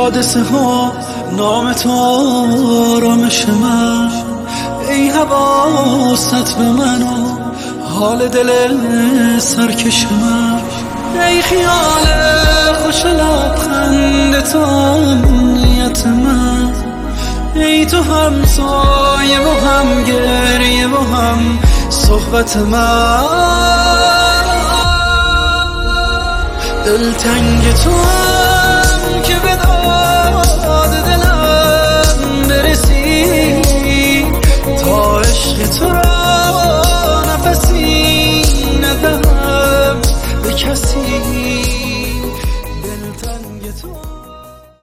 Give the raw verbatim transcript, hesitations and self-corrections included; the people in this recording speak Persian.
حادثه ها نام تو آرامش من. ای حواست به من و حال دل سرکش من. ای خیال خوش لبخند تو امنیت من. ای تو هم سایه و هم گریه و هم صحبت من. دلتنگ تو